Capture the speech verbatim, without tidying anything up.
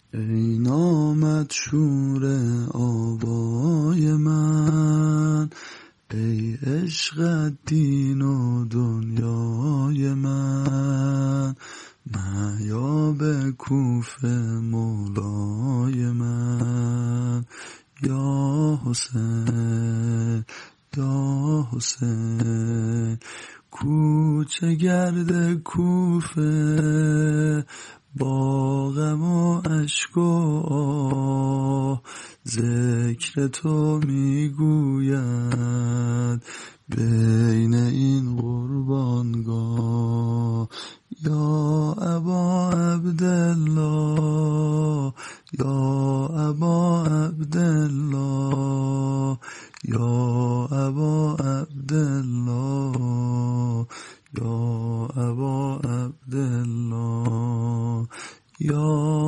ای نامت شور آوای من، ای عشق دین و دنیای من، مهیا به کوف مولای من. یا حسین یا حسین، کوچه گرد کوفه با غم و اشک و آه، ذکر تو میگوید بین این قربانگاه. یا ابا عبدالله، یا ابا عبدالله، یا ابا عبدالله، یا ابا عبدالله، یا